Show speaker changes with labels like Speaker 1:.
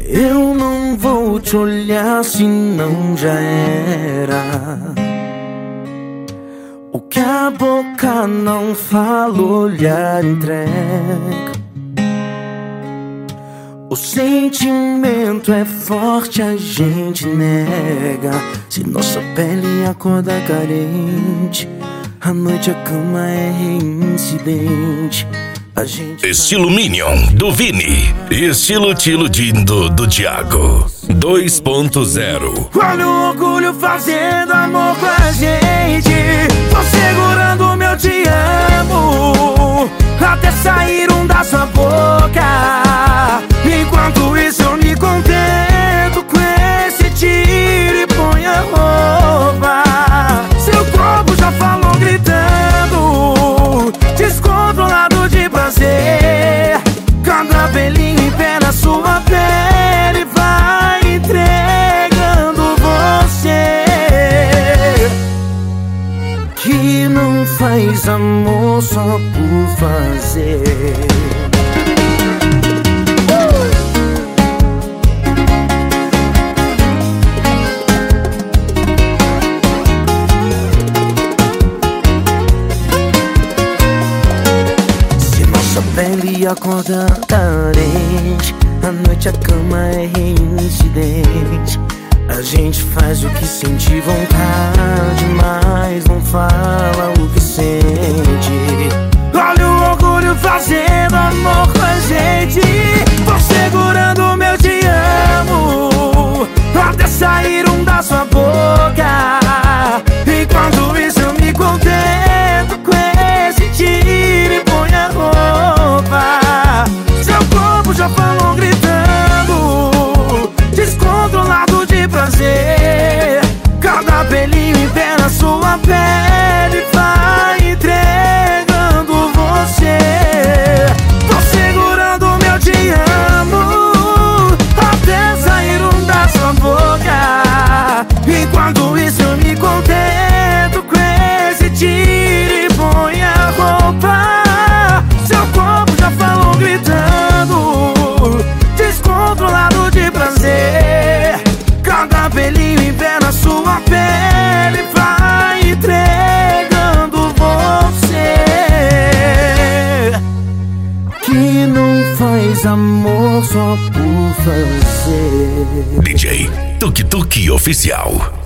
Speaker 1: Eu não vou te olhar se não já era. O que a boca não fala, o olhar entrega. O sentimento é forte, a gente nega. Se nossa pele acorda carente, à noite a cama é reincidente.
Speaker 2: Estilo Minion, do Vini. Estilo Tilo Dindo, do Thiago 2.0.
Speaker 1: Olha o orgulho fazendo amor com a gente. Tô segurando o meu te amo até sair da sua boca. Enquanto isso eu me contento com esse tiro e põe a roupa. Seu corpo já falou gritando, descontrolado de prazer. Cada pelinho em pé na sua pele vai entregando você. Que não faz amor só por fazer. Pele acorda carente, à noite a cama é reincidente. A gente faz o que sente vontade, mas não fala o que sente. Olha o orgulho fazendo amor com a gente. Tô segurando o meu te amo até sair da sua boca. Enquanto isso eu me contento com esse tiro e põe a roupa. Seu corpo já falou gritando, descontrolado de prazer. Cada pelinho em pé na sua pele vai entregando você. Tô segurando o meu te amo até sair da sua boca. Enquanto isso eu me contento com esse tiro e põe a roupa. Seu corpo já falou gritando, descontrolado de prazer. Cada pelinho em pé na sua pele vai entregando você. Que não faz amor só por fazer.
Speaker 2: DJ Tuk Tuk Oficial.